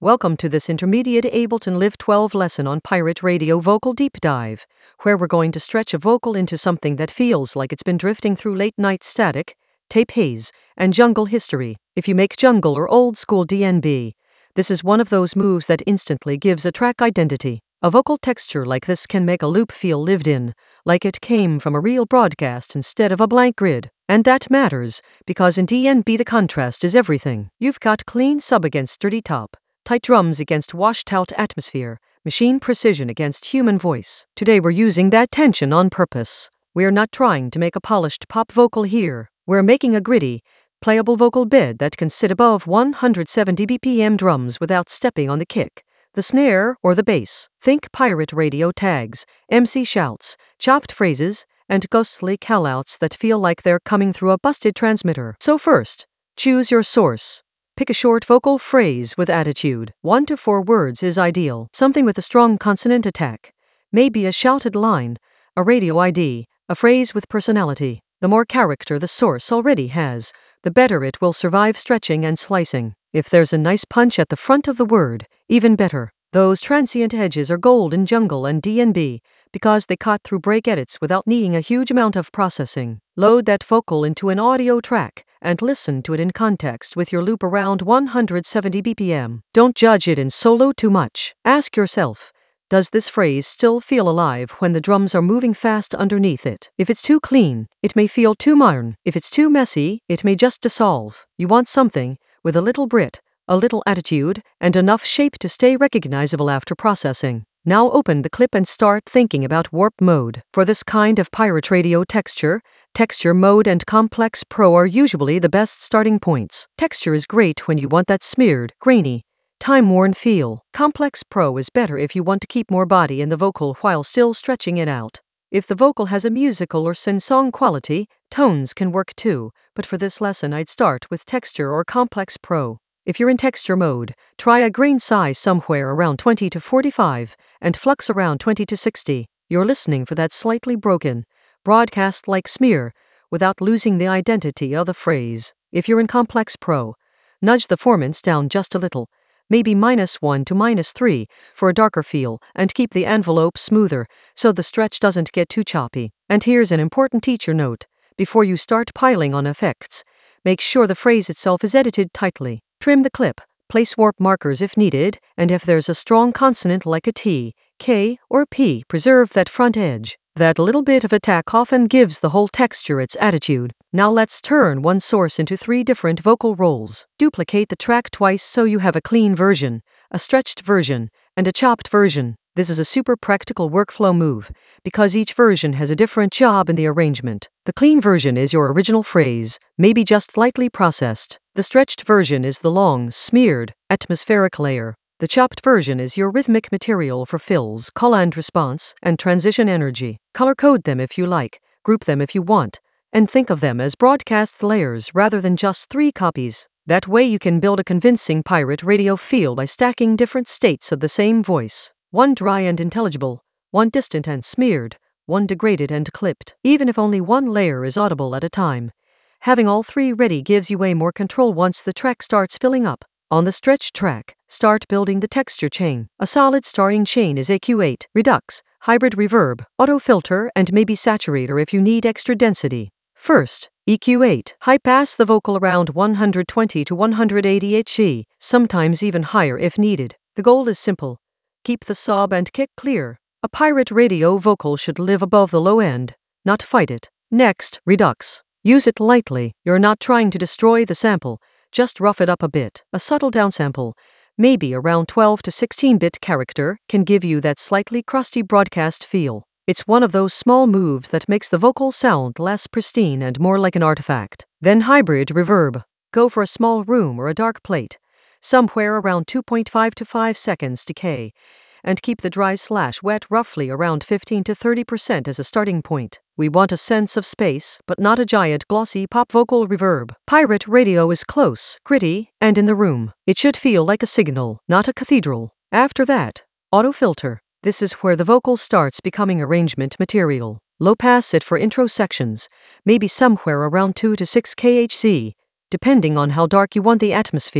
Welcome to this intermediate Ableton Live 12 lesson on Pirate Radio Vocal Deep Dive, where we're going to stretch a vocal into something that feels like it's been drifting through late-night static, tape haze, and jungle history. If you make jungle or old-school DnB, this is one of those moves that instantly gives a track identity. A vocal texture like this can make a loop feel lived in, like it came from a real broadcast instead of a blank grid. And that matters, because in DnB the contrast is everything. You've got clean sub against dirty top, tight drums against washed-out atmosphere, machine precision against human voice. Today we're using that tension on purpose. We're not trying to make a polished pop vocal here. We're making a gritty, playable vocal bed that can sit above 170 BPM drums without stepping on the kick, the snare, or the bass. Think pirate radio tags, MC shouts, chopped phrases, and ghostly callouts that feel like they're coming through a busted transmitter. So first, choose your source. Pick a short vocal phrase with attitude. 1 to 4 words is ideal. Something with a strong consonant attack. Maybe a shouted line, a radio ID, a phrase with personality. The more character the source already has, the better it will survive stretching and slicing. If there's a nice punch at the front of the word, even better. Those transient edges are gold in jungle and DnB, because they cut through break edits without needing a huge amount of processing. Load that vocal into an audio track and listen to it in context with your loop around 170 BPM. Don't judge it in solo too much. Ask yourself, does this phrase still feel alive when the drums are moving fast underneath it? If it's too clean, it may feel too modern. If it's too messy, it may just dissolve. You want something with a little Brit, a little attitude, and enough shape to stay recognizable after processing. Now open the clip and start thinking about warp mode. For this kind of pirate radio texture mode and complex pro are usually the best starting points. Texture is great when you want that smeared, grainy, time-worn feel. Complex pro is better if you want to keep more body in the vocal while still stretching it out. If the vocal has a musical or sing-song quality, tones can work too, but for this lesson I'd start with texture or complex pro. If you're in texture mode, try a grain size somewhere around 20 to 45, and flux around 20 to 60. You're listening for that slightly broken, broadcast-like smear, without losing the identity of the phrase. If you're in complex pro, nudge the formants down just a little, maybe -1 to -3, for a darker feel, and keep the envelope smoother, so the stretch doesn't get too choppy. And here's an important teacher note. Before you start piling on effects, make sure the phrase itself is edited tightly. Trim the clip, place warp markers if needed, and if there's a strong consonant like a T, K, or P, preserve that front edge. That little bit of attack often gives the whole texture its attitude. Now let's turn one source into 3 different vocal roles. Duplicate the track twice so you have a clean version, a stretched version, and a chopped version. This is a super practical workflow move, because each version has a different job in the arrangement. The clean version is your original phrase, maybe just lightly processed. The stretched version is the long, smeared, atmospheric layer. The chopped version is your rhythmic material for fills, call and response, and transition energy. Color code them if you like, group them if you want, and think of them as broadcast layers rather than just 3 copies. That way you can build a convincing pirate radio feel by stacking different states of the same voice. One dry and intelligible, one distant and smeared, one degraded and clipped. Even if only one layer is audible at a time, having all 3 ready gives you way more control once the track starts filling up. On the stretched track, start building the texture chain. A solid starting chain is EQ8, Redux, hybrid reverb, auto filter, and maybe saturator if you need extra density. First, EQ8. High pass the vocal around 120 to 180 Hz, sometimes even higher if needed. The goal is simple. Keep the sob and kick clear. A pirate radio vocal should live above the low end, not fight it. Next, Redux. Use it lightly. You're not trying to destroy the sample, just rough it up a bit. A subtle downsample, maybe around 12 to 16-bit character, can give you that slightly crusty broadcast feel. It's one of those small moves that makes the vocal sound less pristine and more like an artifact. Then hybrid reverb. Go for a small room or a dark plate, somewhere around 2.5 to 5 seconds decay, and keep the dry/wet roughly around 15 to 30% as a starting point. We want a sense of space, but not a giant glossy pop vocal reverb. Pirate radio is close, gritty, and in the room. It should feel like a signal, not a cathedral. After that, auto filter. This is where the vocal starts becoming arrangement material. Low pass it for intro sections, maybe somewhere around 2 to 6 kHz, depending on how dark you want the atmosphere.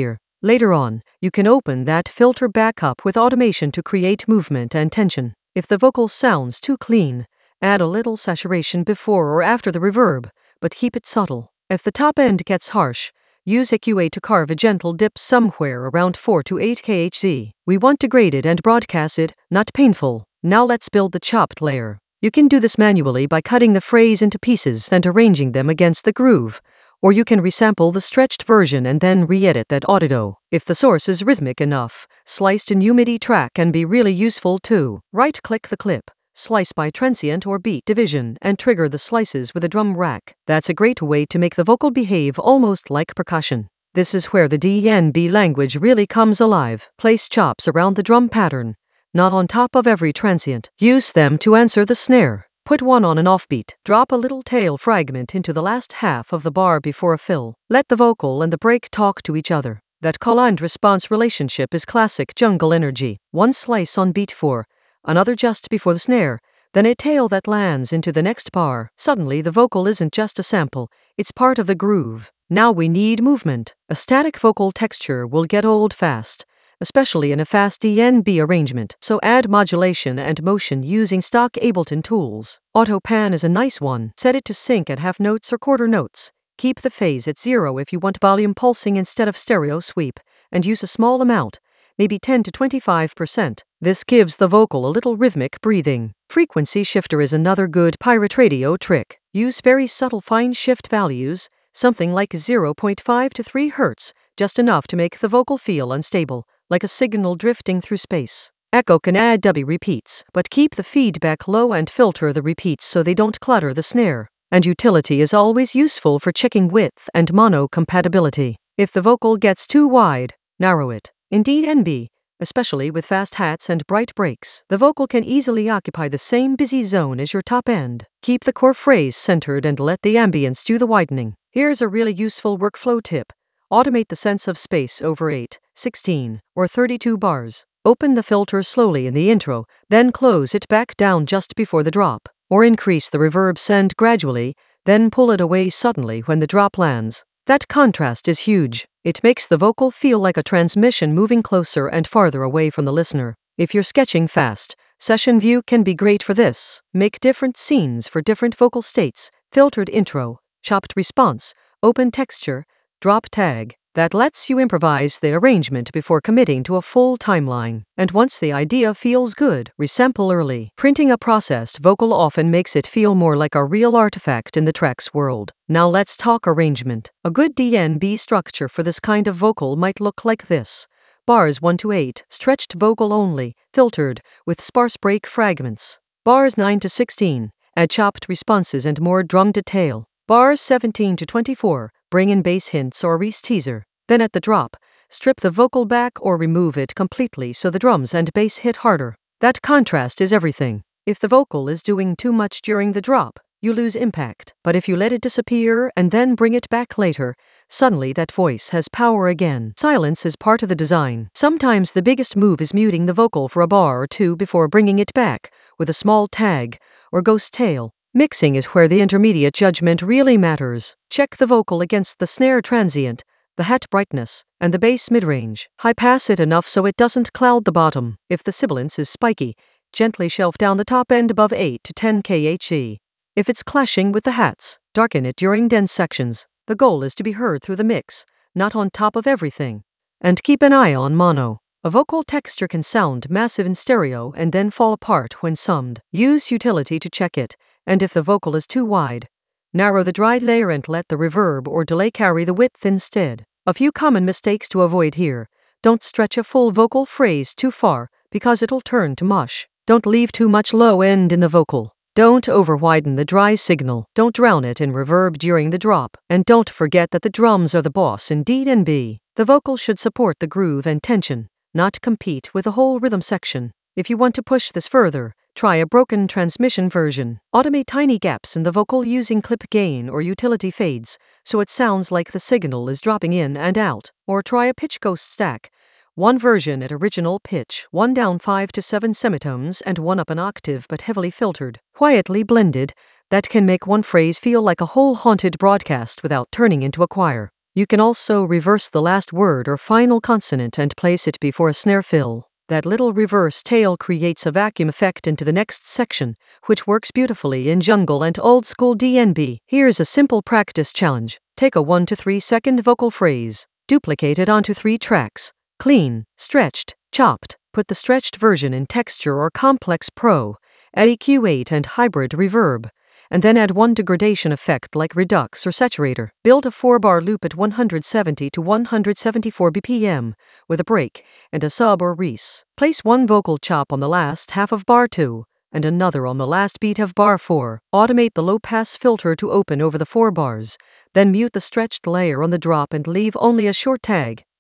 Later on, you can open that filter back up with automation to create movement and tension. If the vocal sounds too clean, add a little saturation before or after the reverb, but keep it subtle. If the top end gets harsh, use EQA to carve a gentle dip somewhere around 4 to 8 kHz. We want degraded and broadcasted, not painful. Now let's build the chopped layer. You can do this manually by cutting the phrase into pieces and arranging them against the groove, or you can resample the stretched version and then re-edit that audio. If the source is rhythmic enough, sliced in MIDI track can be really useful too. Right-click the clip, slice by transient or beat division, and trigger the slices with a drum rack. That's a great way to make the vocal behave almost like percussion. This is where the DNB language really comes alive. Place chops around the drum pattern, not on top of every transient. Use them to answer the snare. Put one on an offbeat. Drop a little tail fragment into the last half of the bar before a fill. Let the vocal and the break talk to each other. That call and response relationship is classic jungle energy. One slice on beat 4, another just before the snare, then a tail that lands into the next bar. Suddenly the vocal isn't just a sample, it's part of the groove. Now we need movement. A static vocal texture will get old fast, especially in a fast DNB arrangement, so add modulation and motion using stock Ableton tools. Auto pan is a nice one. Set it to sync at half notes or quarter notes. Keep the phase at 0 if you want volume pulsing instead of stereo sweep, and use a small amount, maybe 10 to 25%. This gives the vocal a little rhythmic breathing. Frequency shifter is another good pirate radio trick. Use very subtle fine shift values, something like 0.5 to 3 Hz, just enough to make the vocal feel unstable, like a signal drifting through space. Echo can add dubby repeats, but keep the feedback low and filter the repeats so they don't clutter the snare. And utility is always useful for checking width and mono compatibility. If the vocal gets too wide, narrow it. In DNB, especially with fast hats and bright breaks, the vocal can easily occupy the same busy zone as your top end. Keep the core phrase centered and let the ambience do the widening. Here's a really useful workflow tip. Automate the sense of space over 8, 16, or 32 bars. Open the filter slowly in the intro, then close it back down just before the drop. Or increase the reverb send gradually, then pull it away suddenly when the drop lands. That contrast is huge. It makes the vocal feel like a transmission moving closer and farther away from the listener. If you're sketching fast, Session View can be great for this. Make different scenes for different vocal states, filtered intro, chopped response, open texture, drop tag. That lets you improvise the arrangement before committing to a full timeline. And once the idea feels good, resample early. Printing a processed vocal often makes it feel more like a real artifact in the track's world. Now let's talk arrangement. A good DNB structure for this kind of vocal might look like this. Bars 1 to 8, stretched vocal only, filtered, with sparse break fragments. Bars 9 to 16, add chopped responses and more drum detail. Bars 17 to 24, bring in bass hints or Reese teaser. Then at the drop, strip the vocal back or remove it completely so the drums and bass hit harder. That contrast is everything. If the vocal is doing too much during the drop, you lose impact. But if you let it disappear and then bring it back later, suddenly that voice has power again. Silence is part of the design. Sometimes the biggest move is muting the vocal for a bar or two before bringing it back, with a small tag or ghost tail. Mixing is where the intermediate judgment really matters. Check the vocal against the snare transient, the hat brightness, and the bass mid-range. High pass it enough so it doesn't cloud the bottom. If the sibilance is spiky, gently shelf down the top end above 8 to 10 kHz. If it's clashing with the hats, darken it during dense sections. The goal is to be heard through the mix, not on top of everything. And keep an eye on mono. A vocal texture can sound massive in stereo and then fall apart when summed. Use utility to check it, and if the vocal is too wide, narrow the dry layer and let the reverb or delay carry the width instead. A few common mistakes to avoid here. Don't stretch a full vocal phrase too far, because it'll turn to mush. Don't leave too much low end in the vocal. Don't over-widen the dry signal. Don't drown it in reverb during the drop. And don't forget that the drums are the boss in DNB. The vocal should support the groove and tension, not compete with the whole rhythm section. If you want to push this further, try a broken transmission version. Automate tiny gaps in the vocal using clip gain or utility fades, so it sounds like the signal is dropping in and out. Or try a pitch ghost stack. One version at original pitch, one down 5 to 7 semitones and one up an octave but heavily filtered, quietly blended, that can make one phrase feel like a whole haunted broadcast without turning into a choir. You can also reverse the last word or final consonant and place it before a snare fill. That little reverse tail creates a vacuum effect into the next section, which works beautifully in jungle and old school DnB. Here's a simple practice challenge. Take a 1 to 3 second vocal phrase, duplicate it onto 3 tracks, clean, stretched, chopped. Put the stretched version in Texture or Complex Pro, add EQ8 and hybrid reverb, and then add one degradation effect like Redux or Saturator. Build a 4-bar loop at 170 to 174 BPM, with a break and a sub or res. Place one vocal chop on the last half of bar 2, and another on the last beat of bar 4. Automate the low-pass filter to open over the 4 bars, then mute the stretched layer on the drop and leave only a short tag.